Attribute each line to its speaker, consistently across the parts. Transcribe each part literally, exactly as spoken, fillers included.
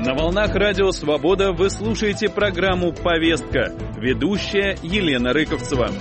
Speaker 1: На волнах Радио Свобода вы слушаете программу «Повестка». Ведущая Елена Рыковцева.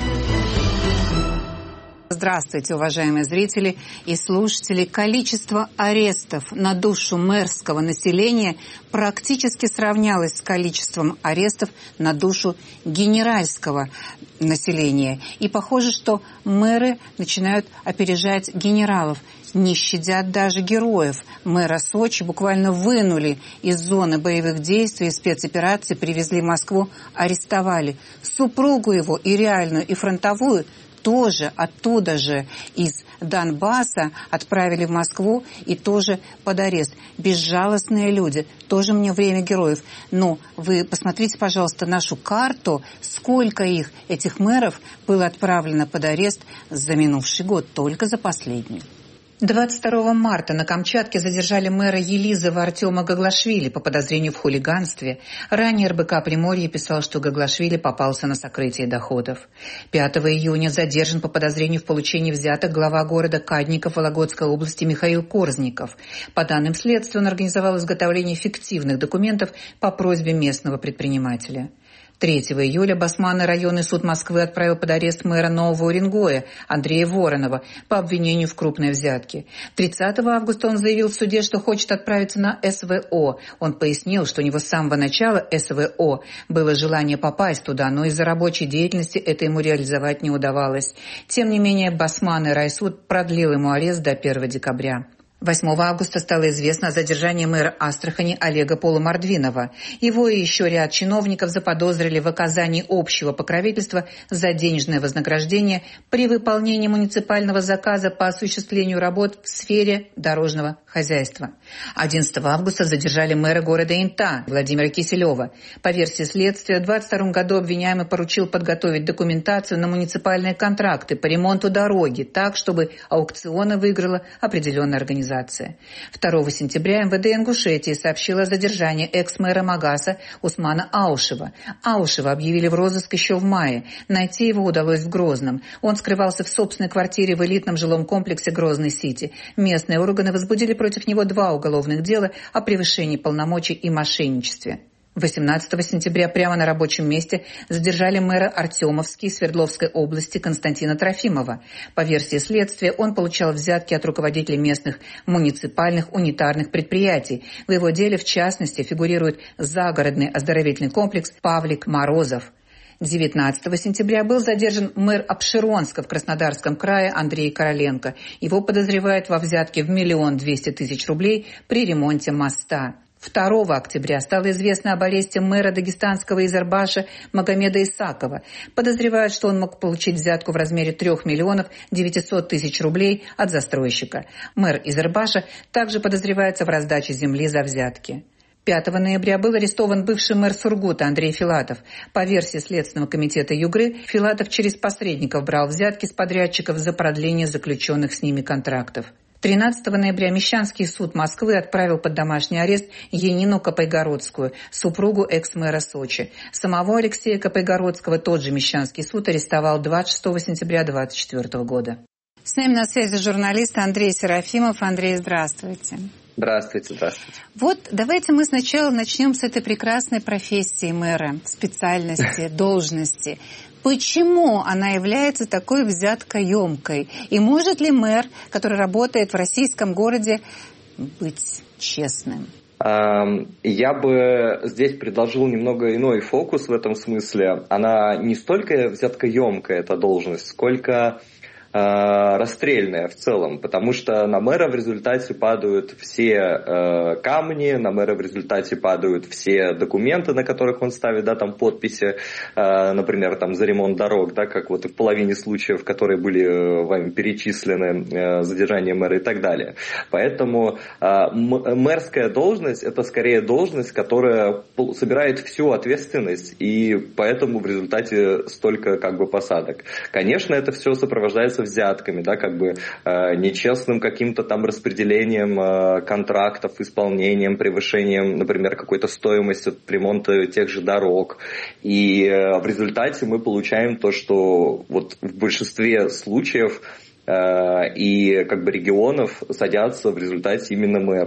Speaker 2: Здравствуйте, уважаемые зрители и слушатели. Количество арестов на душу мэрского населения практически сравнялось с количеством арестов на душу генеральского населения. И похоже, что мэры начинают опережать генералов. Не щадят даже героев. Мэра Сочи буквально вынули из зоны боевых действий, спецоперации, привезли в Москву, арестовали. Супругу его, и реальную, и фронтовую, тоже оттуда же, из Донбасса, отправили в Москву и тоже под арест. Безжалостные люди. Тоже мне время героев. Но вы посмотрите, пожалуйста, нашу карту, сколько их, этих мэров, было отправлено под арест за минувший год, только за последний. двадцать второго марта на Камчатке задержали мэра Елизово Артема Гаглашвили по подозрению в хулиганстве. Ранее эр бэ ка Приморье писал, что Гаглашвили попался на сокрытие доходов. пятого июня задержан по подозрению в получении взяток глава города Кадников Вологодской области Михаил Корзников. По данным следствия, он организовал изготовление фиктивных документов по просьбе местного предпринимателя. третьего июля Басманный районный суд Москвы отправил под арест мэра Нового Уренгоя Андрея Воронова по обвинению в крупной взятке. тридцатого августа он заявил в суде, что хочет отправиться на эс вэ о. Он пояснил, что у него с самого начала эс вэ о было желание попасть туда, но из-за рабочей деятельности это ему реализовать не удавалось. Тем не менее, Басманный райсуд продлил ему арест до первого декабря. восьмого августа стало известно о задержании мэра Астрахани Олега Полумордвинова. Его и еще ряд чиновников заподозрили в оказании общего покровительства за денежное вознаграждение при выполнении муниципального заказа по осуществлению работ в сфере дорожного хозяйства. одиннадцатого августа задержали мэра города Инта Владимира Киселева. По версии следствия, в двадцать втором году обвиняемый поручил подготовить документацию на муниципальные контракты по ремонту дороги так, чтобы аукционы выиграла определенная организация. второго сентября эм вэ дэ Ингушетии сообщила о задержании экс-мэра Магаса Усмана Аушева. Аушева объявили в розыск еще в мае. Найти его удалось в Грозном. Он скрывался в собственной квартире в элитном жилом комплексе Грозный-Сити. Местные органы возбудили против него два уголовных дела о превышении полномочий и мошенничестве. восемнадцатого сентября прямо на рабочем месте задержали мэра Артемовской Свердловской области Константина Трофимова. По версии следствия, он получал взятки от руководителей местных муниципальных унитарных предприятий. В его деле, в частности, фигурирует загородный оздоровительный комплекс «Павлик Морозов». девятнадцатого сентября был задержан мэр Апшеронска в Краснодарском крае Андрей Короленко. Его подозревают во взятке в миллион двести тысяч рублей при ремонте моста. второго октября стало известно об аресте мэра дагестанского Изарбаша Магомеда Исакова. Подозревают, что он мог получить взятку в размере трех миллионов девятисот тысяч рублей от застройщика. Мэр Изарбаша также подозревается в раздаче земли за взятки. пятого ноября был арестован бывший мэр Сургута Андрей Филатов. По версии Следственного комитета Югры, Филатов через посредников брал взятки с подрядчиков за продление заключенных с ними контрактов. тринадцатого ноября Мещанский суд Москвы отправил под домашний арест Янину Копайгородскую, супругу экс-мэра Сочи. Самого Алексея Копайгородского тот же Мещанский суд арестовал двадцать шестого сентября две тысячи двадцать четвёртого года. С нами на связи журналист Андрей Серафимов. Андрей, здравствуйте.
Speaker 3: Здравствуйте, здравствуйте.
Speaker 2: Вот давайте мы сначала начнем с этой прекрасной профессии мэра, специальности, должности. Почему она является такой взяткоемкой? И может ли мэр, который работает в российском городе, быть честным?
Speaker 3: Я бы здесь предложил немного иной фокус в этом смысле. Она не столько взяткоемкая, эта должность, сколько расстрельная в целом, потому что на мэра в результате падают все э, камни, на мэра в результате падают все документы, на которых он ставит, да, там подписи, э, например, там за ремонт дорог, да, как вот в половине случаев, которые были э, вами перечислены, э, задержание мэра и так далее. Поэтому э, мэрская должность — это скорее должность, которая собирает всю ответственность, и поэтому в результате столько как бы посадок. Конечно, это все сопровождается взятками, да, как бы э, нечестным каким-то там распределением э, контрактов, исполнением, превышением, например, какой-то стоимости ремонта тех же дорог. И э, в результате мы получаем то, что вот в большинстве случаев э, и как бы регионов садятся в результате именно мэра.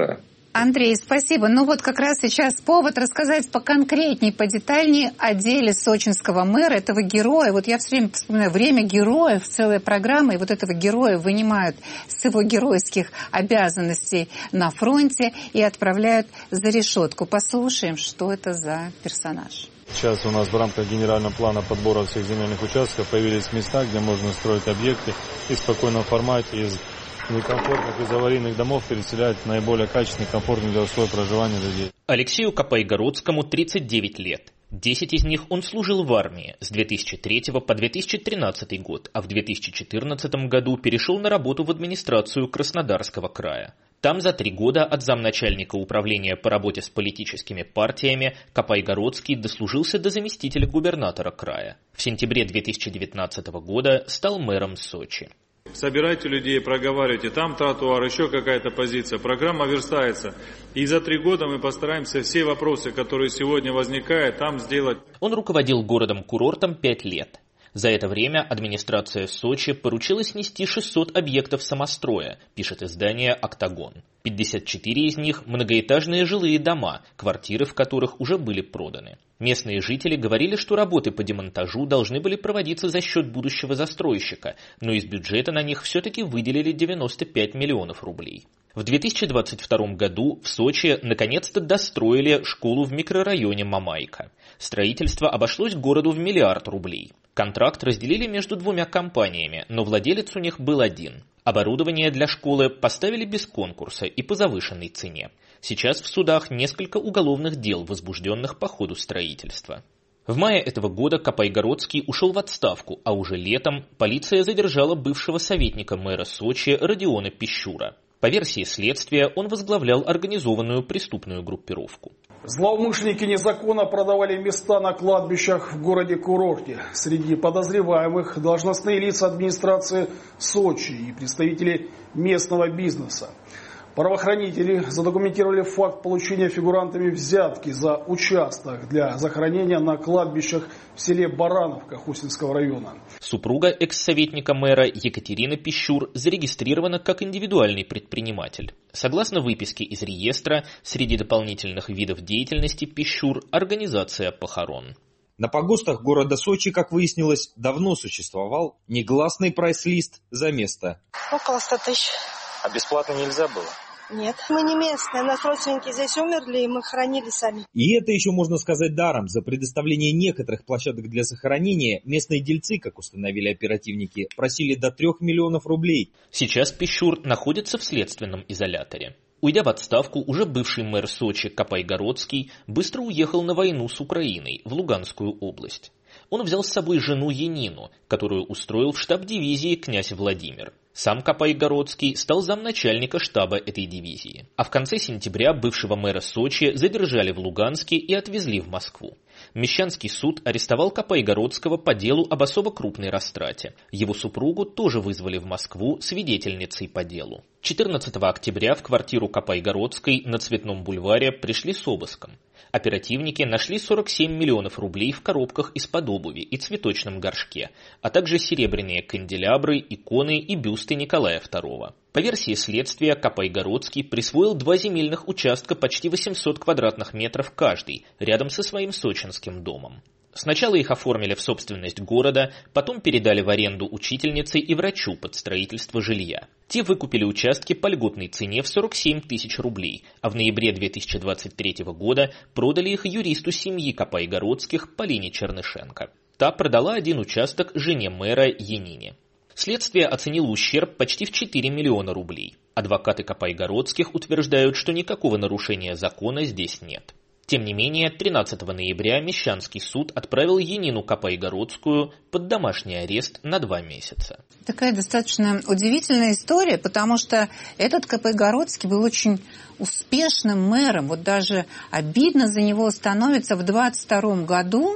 Speaker 2: Андрей, спасибо. Ну вот как раз сейчас повод рассказать поконкретнее, подетальнее о деле сочинского мэра, этого героя. Вот я все время вспоминаю «Время героев», целая программа, и вот этого героя вынимают с его геройских обязанностей на фронте и отправляют за решетку. Послушаем, что это за персонаж.
Speaker 4: Сейчас у нас в рамках генерального плана подбора всех земельных участков появились места, где можно строить объекты и в спокойном формате из некомфортных, из аварийных домов переселять в наиболее качественные, комфортные для условий проживания людей.
Speaker 5: Алексею Капайгородскому тридцать девять лет. десять из них он служил в армии с две тысячи третьего по две тысячи тринадцатый год, а в две тысячи четырнадцатом году перешел на работу в администрацию Краснодарского края. Там за три года от замначальника управления по работе с политическими партиями Капайгородский дослужился до заместителя губернатора края. В сентябре две тысячи девятнадцатого года стал мэром Сочи.
Speaker 4: Собирайте людей, проговаривайте, там тротуар, еще какая-то позиция, программа верстается. И за три года мы постараемся все вопросы, которые сегодня возникают, там сделать.
Speaker 5: Он руководил городом-курортом пять лет. За это время администрация Сочи поручила снести шестьсот объектов самостроя, пишет издание «Октагон». пятьдесят четыре из них – многоэтажные жилые дома, квартиры в которых уже были проданы. Местные жители говорили, что работы по демонтажу должны были проводиться за счет будущего застройщика, но из бюджета на них все-таки выделили девяносто пять миллионов рублей. В две тысячи двадцать втором году в Сочи наконец-то достроили школу в микрорайоне Мамайка. Строительство обошлось городу в миллиард рублей. Контракт разделили между двумя компаниями, но владелец у них был один. Оборудование для школы поставили без конкурса и по завышенной цене. Сейчас в судах несколько уголовных дел, возбужденных по ходу строительства. В мае этого года Капайгородский ушел в отставку, а уже летом полиция задержала бывшего советника мэра Сочи Родиона Пищура. По версии следствия, он возглавлял организованную преступную группировку.
Speaker 6: Злоумышленники незаконно продавали места на кладбищах в городе-курорте. Среди подозреваемых должностные лица администрации Сочи и представители местного бизнеса. Правоохранители задокументировали факт получения фигурантами взятки за участок для захоронения на кладбищах в селе Барановка Хусинского района.
Speaker 5: Супруга экс-советника мэра Екатерина Пищур зарегистрирована как индивидуальный предприниматель. Согласно выписке из реестра, среди дополнительных видов деятельности Пищур – организация похорон.
Speaker 7: На погостах города Сочи, как выяснилось, давно существовал негласный прайс-лист за место.
Speaker 8: Около ста тысяч.
Speaker 9: А бесплатно нельзя было?
Speaker 8: Нет, мы не местные, у нас родственники здесь умерли, и мы хоронили сами.
Speaker 7: И это еще можно сказать даром. За предоставление некоторых площадок для захоронения местные дельцы, как установили оперативники, просили до трех миллионов рублей.
Speaker 5: Сейчас Пищур находится в следственном изоляторе. Уйдя в отставку, уже бывший мэр Сочи Капайгородский быстро уехал на войну с Украиной в Луганскую область. Он взял с собой жену Янину, которую устроил в штаб дивизии князь Владимир. Сам Капайгородский стал замначальника штаба этой дивизии. А в конце сентября бывшего мэра Сочи задержали в Луганске и отвезли в Москву. Мещанский суд арестовал Капайгородского по делу об особо крупной растрате. Его супругу тоже вызвали в Москву свидетельницей по делу. четырнадцатого октября в квартиру Капайгородской на Цветном бульваре пришли с обыском. Оперативники нашли сорок семь миллионов рублей в коробках из-под обуви и цветочном горшке, а также серебряные канделябры, иконы и бюсты Николая второго. По версии следствия, Капайгородский присвоил два земельных участка почти восемьсот квадратных метров каждый, рядом со своим сочинским домом. Сначала их оформили в собственность города, потом передали в аренду учительнице и врачу под строительство жилья. Те выкупили участки по льготной цене в сорок семь тысяч рублей, а в ноябре две тысячи двадцать третьего года продали их юристу семьи Капайгородских Полине Чернышенко. Та продала один участок жене мэра Янине. Следствие оценило ущерб почти в четыре миллиона рублей. Адвокаты Капайгородских утверждают, что никакого нарушения закона здесь нет. Тем не менее, тринадцатого ноября Мещанский суд отправил Янину Капайгородскую под домашний арест на два месяца.
Speaker 2: Такая достаточно удивительная история, потому что этот Капайгородский был очень успешным мэром. Вот даже обидно за него становится. В двадцать втором году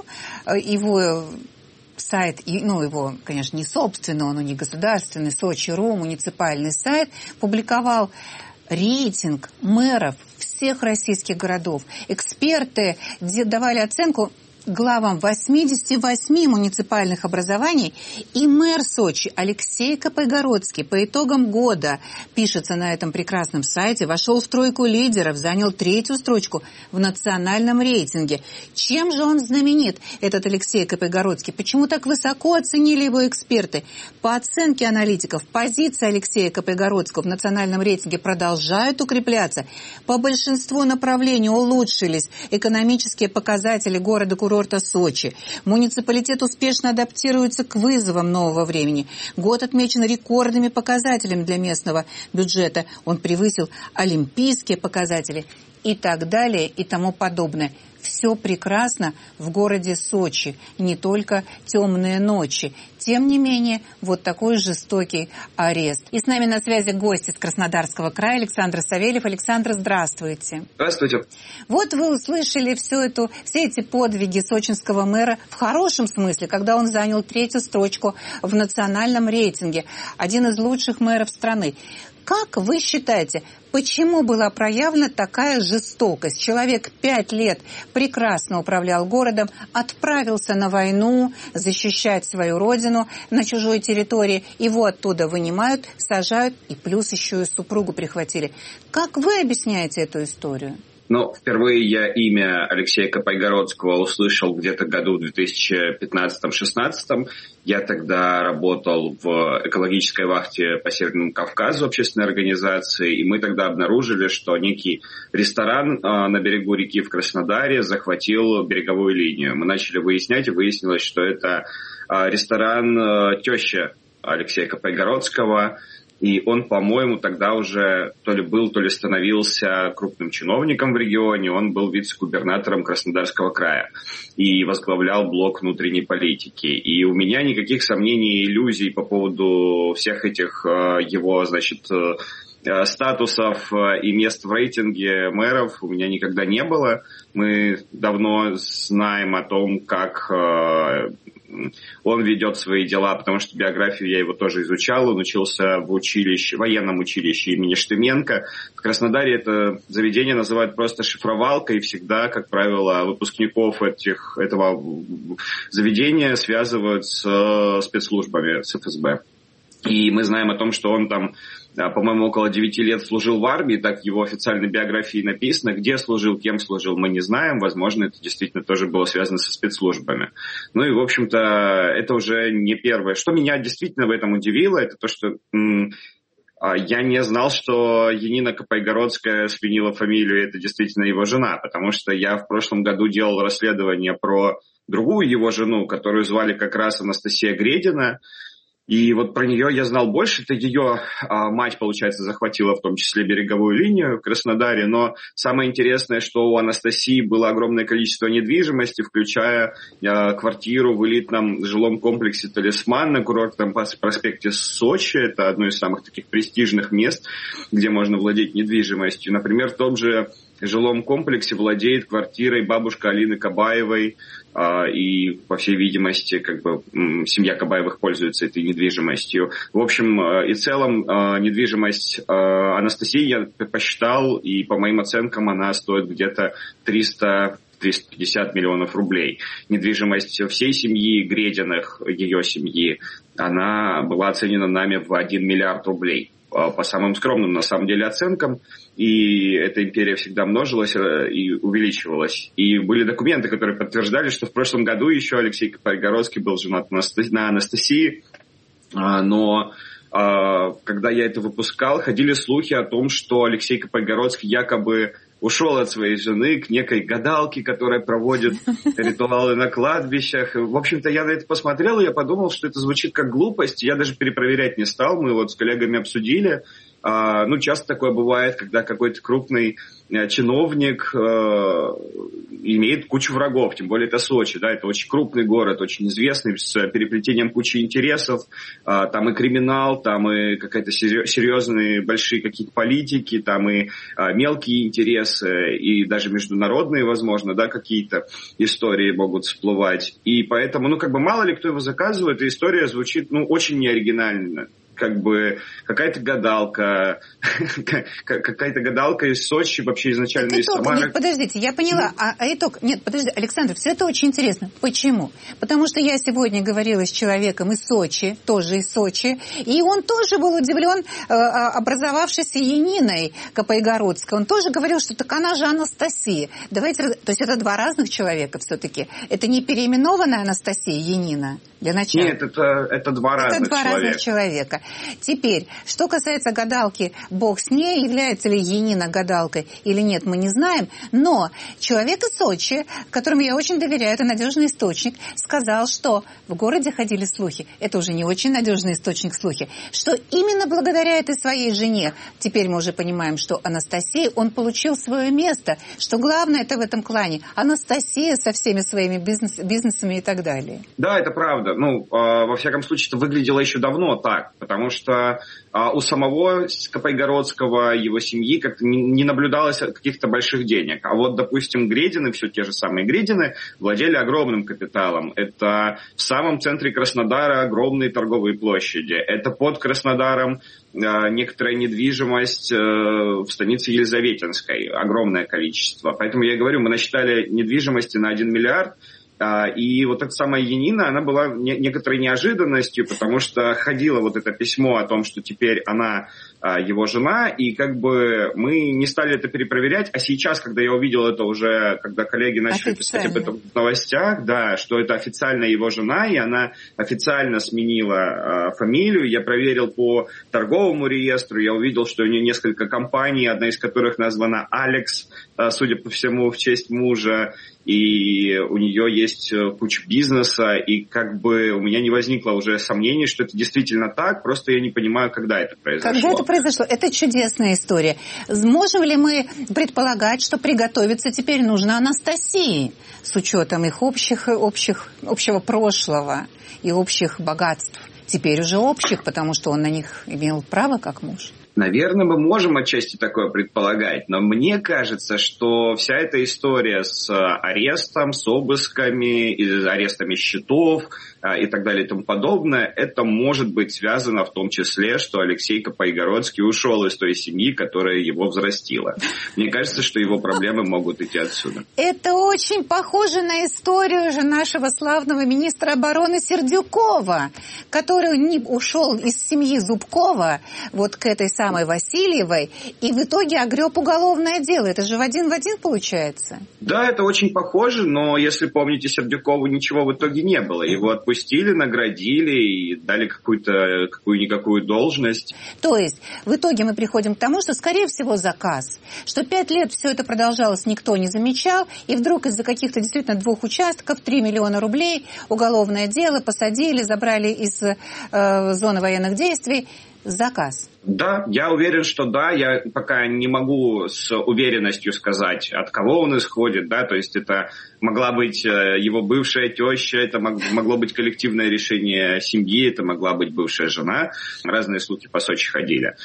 Speaker 2: его сайт, ну его, конечно, не собственный, он не государственный, Сочи.ру, муниципальный сайт, публиковал рейтинг мэров всех российских городов. Эксперты давали оценку главам восьмидесяти восьми муниципальных образований, и мэр Сочи Алексей Капайгородский по итогам года, пишется на этом прекрасном сайте, вошел в тройку лидеров, занял третью строчку в национальном рейтинге. Чем же он знаменит, этот Алексей Капайгородский? Почему так высоко оценили его эксперты? По оценке аналитиков, позиции Алексея Капайгородского в национальном рейтинге продолжают укрепляться. По большинству направлений улучшились экономические показатели города-курорта Сочи. Муниципалитет успешно адаптируется к вызовам нового времени. Год отмечен рекордными показателями для местного бюджета. Он превысил олимпийские показатели и так далее и тому подобное. Все прекрасно в городе Сочи, не только темные ночи. Тем не менее, вот такой жестокий арест. И с нами на связи гость из Краснодарского края Александр Савельев. Александр, здравствуйте.
Speaker 10: Здравствуйте.
Speaker 2: Вот вы услышали всю эту, все эти подвиги сочинского мэра в хорошем смысле, когда он занял третью строчку в национальном рейтинге. Один из лучших мэров страны. Как вы считаете, почему была проявлена такая жестокость? Человек пять лет прекрасно управлял городом, отправился на войну, защищать свою родину на чужой территории. Его оттуда вынимают, сажают и плюс еще и супругу прихватили. Как вы объясняете эту историю?
Speaker 10: Ну, впервые я имя Алексея Капайгородского услышал где-то году в две тысячи пятнадцатом-шестнадцатом. Я тогда работал в экологической вахте по Северному Кавказу общественной организации, и мы тогда обнаружили, что некий ресторан на берегу реки в Краснодаре захватил береговую линию. Мы начали выяснять, и выяснилось, что это ресторан тещи Алексея Капайгородского. И он, по-моему, тогда уже то ли был, то ли становился крупным чиновником в регионе. Он был вице-губернатором Краснодарского края и возглавлял блок внутренней политики. И у меня никаких сомнений и иллюзий по поводу всех этих его, значит, статусов и мест в рейтинге мэров у меня никогда не было. Мы давно знаем о том, как он ведет свои дела, потому что биографию я его тоже изучал. Он учился в училище, военном училище имени Штыменко. В Краснодаре это заведение называют просто шифровалкой, и всегда, как правило, выпускников этих, этого заведения связывают с спецслужбами, с эф эс бэ. И мы знаем о том, что он там, по-моему, около девяти лет служил в армии, так в его официальной биографии написано. Где служил, кем служил, мы не знаем. Возможно, это действительно тоже было связано со спецслужбами. Ну и, в общем-то, это уже не первое. Что меня действительно в этом удивило, это то, что м- я не знал, что Янина Капайгородская сменила фамилию, это действительно его жена, потому что я в прошлом году делал расследование про другую его жену, которую звали как раз Анастасия Гредина. И вот про нее я знал больше. Это ее а, мать, получается, захватила в том числе береговую линию в Краснодаре. Но самое интересное, что у Анастасии было огромное количество недвижимости, включая а, квартиру в элитном жилом комплексе «Талисман» на курортном проспекте Сочи. Это одно из самых таких престижных мест, где можно владеть недвижимостью. Например, в том же жилом комплексе владеет квартирой бабушка Алины Кабаевой, и, по всей видимости, как бы семья Кабаевых пользуется этой недвижимостью. В общем и целом, недвижимость Анастасии я посчитал, и по моим оценкам она стоит где-то триста триста пятьдесят миллионов рублей. Недвижимость всей семьи Грединых, ее семьи, она была оценена нами в один миллиард рублей. По самым скромным, на самом деле, оценкам. И эта империя всегда множилась и увеличивалась. И были документы, которые подтверждали, что в прошлом году еще Алексей Капайгородский был женат на Анастасии. Но когда я это выпускал, ходили слухи о том, что Алексей Капайгородский якобы ушел от своей жены к некой гадалке, которая проводит ритуалы на кладбищах. В общем-то, я на это посмотрел, и я подумал, что это звучит как глупость. Я даже перепроверять не стал. Мы вот с коллегами обсудили. А, ну, часто такое бывает, когда какой-то крупный а, чиновник а, имеет кучу врагов. Тем более это Сочи, да, это очень крупный город, очень известный, с переплетением кучи интересов. А, там и криминал, там и какие-то серьезные большие какие-то политики, там и а, мелкие интересы, и даже международные, возможно, да, какие-то истории могут всплывать. И поэтому, ну, как бы мало ли кто его заказывает, и история звучит, ну, очень неоригинально. как бы какая-то гадалка, какая-то гадалка из Сочи, вообще изначально
Speaker 2: так
Speaker 10: из
Speaker 2: итог,
Speaker 10: Самары.
Speaker 2: Нет, подождите, я поняла. А, а итог, нет, подожди, Александр, все это очень интересно. Почему? Потому что я сегодня говорила с человеком из Сочи, тоже из Сочи, и он тоже был удивлен э, образовавшейся Яниной Капайгородской. Он тоже говорил, что так она же Анастасия. Давайте, то есть это два разных человека все-таки. Это не переименованная Анастасия Янина для начала?
Speaker 10: Нет, это, это два разных
Speaker 2: Это два
Speaker 10: человека.
Speaker 2: разных человека. Теперь, что касается гадалки, бог с ней, является ли Янина гадалкой или нет, мы не знаем, но человек из Сочи, которому я очень доверяю, это надежный источник, сказал, что в городе ходили слухи, это уже не очень надежный источник слухи, что именно благодаря этой своей жене, теперь мы уже понимаем, что Анастасия, он получил свое место, что главное это в этом клане Анастасия со всеми своими бизнес, бизнесами и так далее.
Speaker 10: Да, это правда. Ну, э, во всяком случае, это выглядело еще давно так, потому что э, у самого Капайгородского, его семьи как-то не, не наблюдалось каких-то больших денег. А вот, допустим, Гредины, все те же самые Гредины, владели огромным капиталом. Это в самом центре Краснодара огромные торговые площади. Это под Краснодаром э, некоторая недвижимость э, в станице Елизаветинской. Огромное количество. Поэтому я и говорю, мы насчитали недвижимости на один миллиард. И вот эта самая Янина, она была некоторой неожиданностью, потому что ходило вот это письмо о том, что теперь она его жена, и как бы мы не стали это перепроверять, а сейчас, когда я увидел это уже, когда коллеги начали писать об этом в новостях, да, что это официально его жена, и она официально сменила фамилию, я проверил по торговому реестру, я увидел, что у нее несколько компаний, одна из которых названа Алекс, судя по всему, в честь мужа, и у нее есть куча бизнеса, и как бы у меня не возникло уже сомнений, что это действительно так, просто я не понимаю, когда это произошло.
Speaker 2: Когда это произошло? Это чудесная история. Можем ли мы предполагать, что приготовиться теперь нужно Анастасии с учетом их общих, общих, общего прошлого и общих богатств? Теперь уже общих, потому что он на них имел право как муж.
Speaker 10: Наверное, мы можем отчасти такое предполагать, но мне кажется, что вся эта история с арестом, с обысками, арестами счетов и так далее и тому подобное, это может быть связано в том числе, что Алексей Капайгородский ушел из той семьи, которая его взрастила. Мне кажется, что его проблемы могут идти отсюда.
Speaker 2: Это очень похоже на историю же нашего славного министра обороны Сердюкова, который не ушел из семьи Зубкова вот к этой самой самой Васильевой, и в итоге огреб уголовное дело. Это же в один в один получается.
Speaker 10: Да, это очень похоже, но если помните, Сердюкову ничего в итоге не было. Его отпустили, наградили и дали какую-то какую-никакую должность.
Speaker 2: То есть в итоге мы приходим к тому, что, скорее всего, заказ. Что пять лет все это продолжалось, никто не замечал, и вдруг из-за каких-то действительно двух участков, три миллиона рублей, уголовное дело, посадили, забрали из э, зоны военных действий. Заказ.
Speaker 10: Да, я уверен, что да. Я пока не могу с уверенностью сказать, от кого он исходит, да, то есть это могла быть его бывшая теща, это могло быть коллективное решение семьи, это могла быть бывшая жена. Разные слухи по Сочи ходили.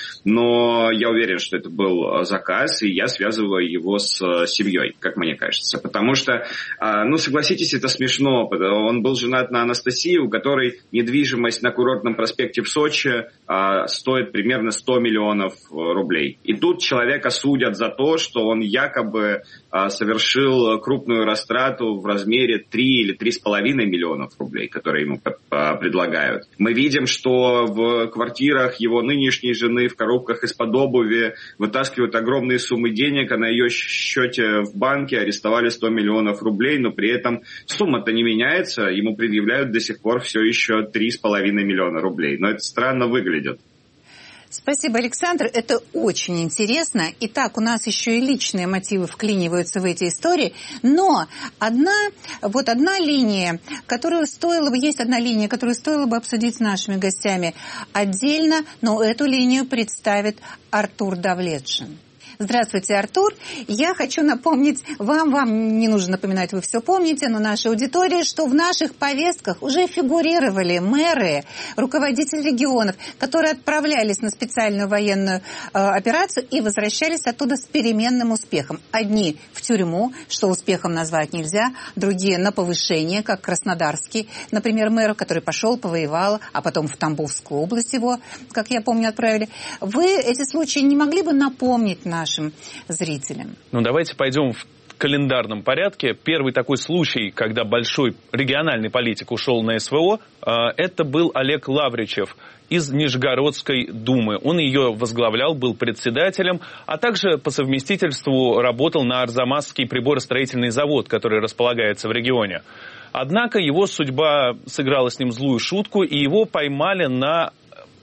Speaker 10: Но я уверен, что это был заказ, и я связываю его с семьей, как мне кажется. Потому что, ну, согласитесь, это смешно. Он был женат на Анастасии, у которой недвижимость на Курортном проспекте в Сочи стоит примерно сто миллионов рублей. И тут человека судят за то, что он якобы совершил крупную растрату в размере три или три с половиной миллионов рублей, которые ему предлагают. Мы видим, что в квартирах его нынешней жены в коробках из-под обуви вытаскивают огромные суммы денег, а на ее счете в банке арестовали сто миллионов рублей, но при этом сумма-то не меняется, ему предъявляют до сих пор все еще три с половиной миллиона рублей. Но это странно выглядит.
Speaker 2: Спасибо, Александр. Это очень интересно. Итак, у нас еще и личные мотивы вклиниваются в эти истории. Но одна, вот одна линия, которую стоило бы, есть одна линия, которую стоило бы обсудить с нашими гостями отдельно, но эту линию представит Артур Давлетшин. Здравствуйте, Артур. Я хочу напомнить вам, вам не нужно напоминать, вы все помните, но нашей аудитории, что в наших повестках уже фигурировали мэры, руководители регионов, которые отправлялись на специальную военную э, операцию и возвращались оттуда с переменным успехом. Одни в тюрьму, что успехом назвать нельзя, другие на повышение, как краснодарский, например, мэр, который пошел, повоевал, а потом в Тамбовскую область его, как я помню, отправили. Вы эти случаи не могли бы напомнить нашим зрителям?
Speaker 1: Ну, давайте пойдем в календарном порядке. Первый такой случай, когда большой региональный политик ушел на СВО, это был Олег Лавричев из Нижегородской думы. Он ее возглавлял, был председателем, а также по совместительству работал на Арзамасский приборостроительный завод, который располагается в регионе. Однако его судьба сыграла с ним злую шутку, и его поймали на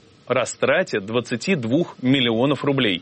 Speaker 1: растрате двадцати двух миллионов рублей.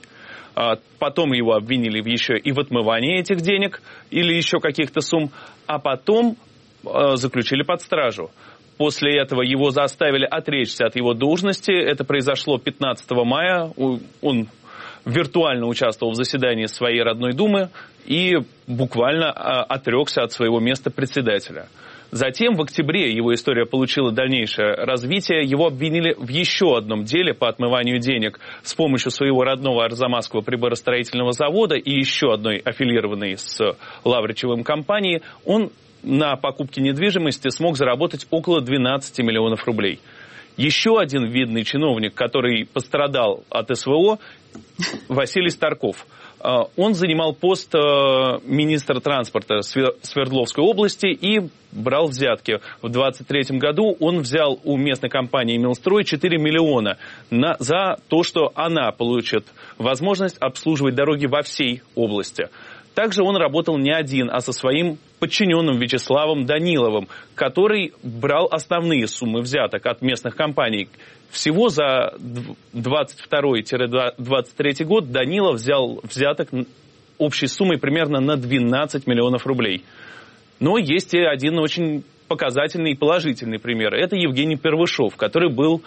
Speaker 1: Потом его обвинили еще и в отмывании этих денег или еще каких-то сумм, а потом заключили под стражу. После этого его заставили отречься от его должности. Это произошло пятнадцатого мая. Он виртуально участвовал в заседании своей родной думы и буквально отрекся от своего места председателя. Затем в октябре его история получила дальнейшее развитие. Его обвинили в еще одном деле по отмыванию денег с помощью своего родного Арзамасского приборостроительного завода и еще одной аффилированной с Лавричевым компании. Он на покупке недвижимости смог заработать около двенадцати миллионов рублей. Еще один видный чиновник, который пострадал от СВО, Василий Старков. Он занимал пост министра транспорта Свердловской области и брал взятки. В двадцать третьем году он взял у местной компании «Милстрой» четыре миллиона на, за то, что она получит возможность обслуживать дороги во всей области. Также он работал не один, а со своим подчиненным Вячеславом Даниловым, который брал основные суммы взяток от местных компаний. Всего за двадцать второй — двадцать третий год Данилов взял взяток общей суммой примерно на двенадцать миллионов рублей. Но есть и один очень показательный и положительный пример. Это Евгений Первышов, который был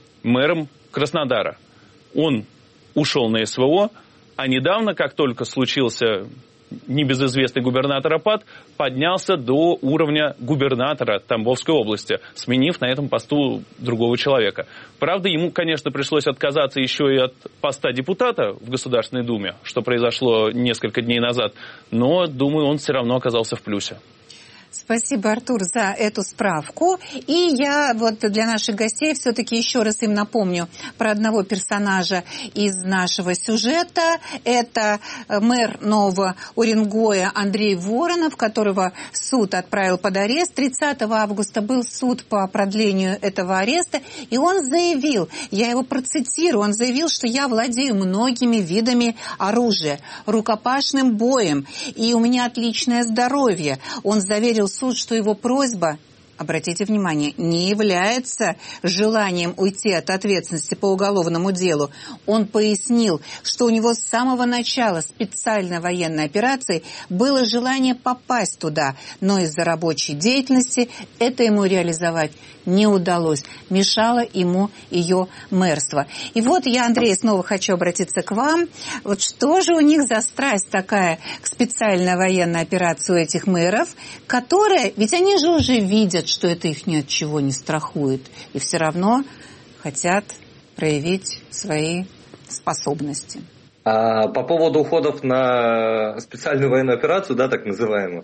Speaker 1: мэром Краснодара. Он ушел на СВО, а недавно, как только случился небезызвестный губернаторопад, поднялся до уровня губернатора Тамбовской области, сменив на этом посту другого человека. Правда, ему, конечно, пришлось отказаться еще и от поста депутата в Государственной Думе, что произошло несколько дней назад, но, думаю, он все равно оказался в плюсе.
Speaker 2: Спасибо, Артур, за эту справку. И я вот для наших гостей все-таки еще раз им напомню про одного персонажа из нашего сюжета. Это мэр Нового Уренгоя Андрей Воронов, которого суд отправил под арест. тридцатого августа был суд по продлению этого ареста, и он заявил, я его процитирую, он заявил, что я владею многими видами оружия, рукопашным боем, и у меня отличное здоровье. Он заверил суд, что его просьба, обратите внимание, не является желанием уйти от ответственности по уголовному делу. Он пояснил, что у него с самого начала специальной военной операции было желание попасть туда, но из-за рабочей деятельности это ему реализовать не удалось. Мешало ему ее мэрство. И вот я, Андрей, снова хочу обратиться к вам. Вот что же у них за страсть такая к специальной военной операции у этих мэров, которая, ведь они же уже видят, что это их ни от чего не страхует, и все равно хотят проявить свои способности.
Speaker 3: По поводу уходов на специальную военную операцию, да, так называемую,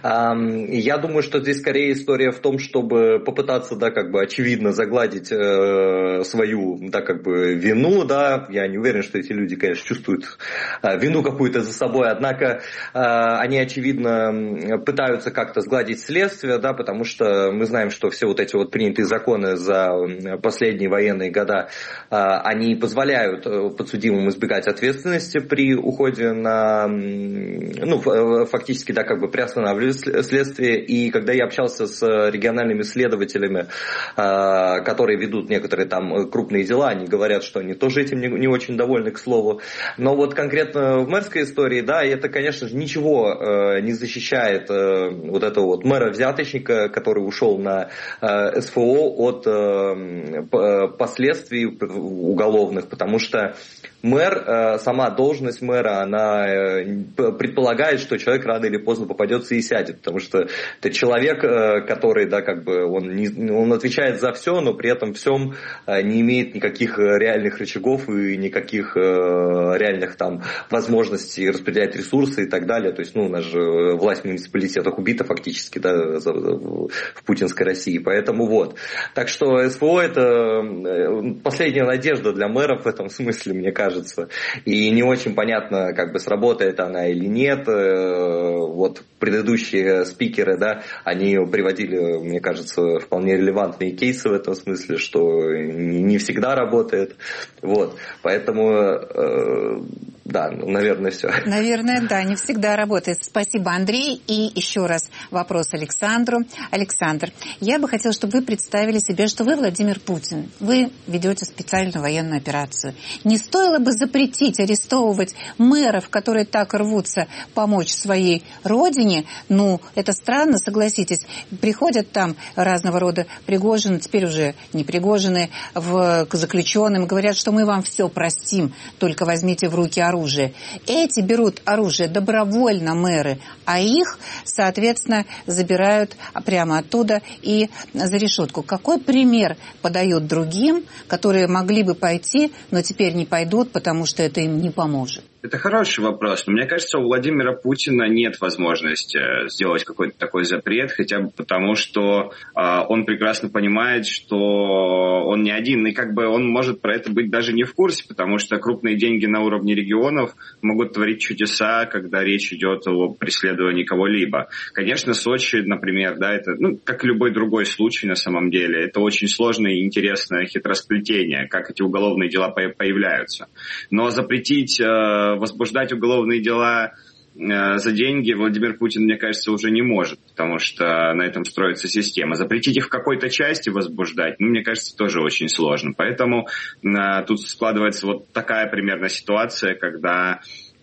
Speaker 3: я думаю, что здесь скорее история в том, чтобы попытаться, да, как бы очевидно загладить свою, да, как бы вину, да, я не уверен, что эти люди, конечно, чувствуют вину какую-то за собой, однако они, очевидно, пытаются как-то сгладить следствие, да, потому что мы знаем, что все вот эти вот принятые законы за последние военные года, они позволяют подсудимым избегать ответственности при уходе на, ну, фактически, да, как бы приостанавливали следствие. И когда я общался с региональными следователями, которые ведут некоторые там крупные дела, они говорят, что они тоже этим не, не очень довольны, к слову. Но вот конкретно в мэрской истории, да, это, конечно же, ничего не защищает вот этого вот мэра-взяточника, который ушел на СФО, от последствий уголовных, потому что, мэр, сама должность мэра, она предполагает, что человек рано или поздно попадется и сядет, потому что это человек, который, да, как бы, он, не, он отвечает за все, но при этом всем не имеет никаких реальных рычагов и никаких реальных там возможностей распределять ресурсы и так далее. То есть, ну, у нас же власть в муниципалитетах убита фактически, да, в путинской России. Поэтому вот. Так что СВО это последняя надежда для мэров в этом смысле, мне кажется. И не очень понятно, как бы сработает она или нет. Вот предыдущие спикеры, да, они приводили, мне кажется, вполне релевантные кейсы в этом смысле, что не всегда работает. Вот. Поэтому, да, наверное, все.
Speaker 2: Наверное, да, не всегда работает. Спасибо, Андрей. И еще раз вопрос Александру. Александр, я бы хотела, чтобы вы представили себе, что вы Владимир Путин. Вы ведете специальную военную операцию. Не стоило бы запретить арестовывать мэров, которые так рвутся помочь своей родине? Ну, это странно, согласитесь. Приходят там разного рода Пригожины, теперь уже не Пригожины, в, к заключенным, говорят, что мы вам все простим, только возьмите в руки оружие. Эти берут оружие добровольно, мэры, а их, соответственно, забирают прямо оттуда и за решетку. Какой пример подают другим, которые могли бы пойти, но теперь не пойдут, потому что это им не поможет?
Speaker 10: Это хороший вопрос, но мне кажется, у Владимира Путина нет возможности сделать какой-то такой запрет, хотя бы потому, что э, он прекрасно понимает, что он не один, и как бы он может про это быть даже не в курсе, потому что крупные деньги на уровне регионов могут творить чудеса, когда речь идет о преследовании кого-либо. Конечно, Сочи, например, да, это, ну, как и любой другой случай на самом деле, это очень сложное и интересное хитросплетение, как эти уголовные дела появляются. Но запретить э, возбуждать уголовные дела э, за деньги Владимир Путин, мне кажется, уже не может, потому что на этом строится система. Запретить их в какой-то части возбуждать, ну, мне кажется, тоже очень сложно. Поэтому э, тут складывается вот такая примерно ситуация, когда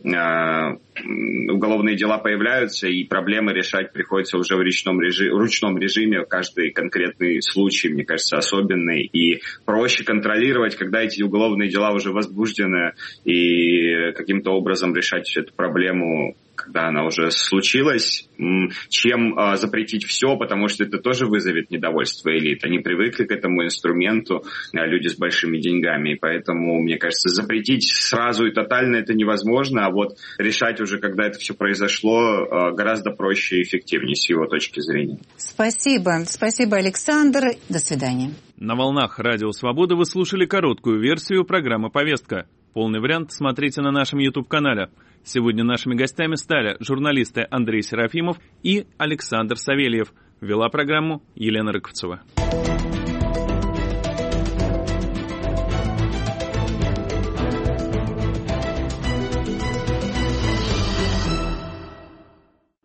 Speaker 10: уголовные дела появляются, и проблемы решать приходится уже в ручном режиме, в ручном режиме. Каждый конкретный случай, мне кажется, особенный. И проще контролировать, когда эти уголовные дела уже возбуждены, и каким-то образом решать эту проблему, когда она уже случилась, чем а, запретить все, потому что это тоже вызовет недовольство элит. Они привыкли к этому инструменту, а, люди с большими деньгами. И поэтому, мне кажется, запретить сразу и тотально это невозможно, а вот решать уже, когда это все произошло, а, гораздо проще и эффективнее с его точки зрения.
Speaker 2: Спасибо. Спасибо, Александр. До свидания.
Speaker 1: На волнах Радио Свобода вы слушали короткую версию программы «Повестка». Полный вариант смотрите на нашем YouTube-канале. Сегодня нашими гостями стали журналисты Андрей Серафимов и Александр Савельев. Вела программу Елена Рыковцева.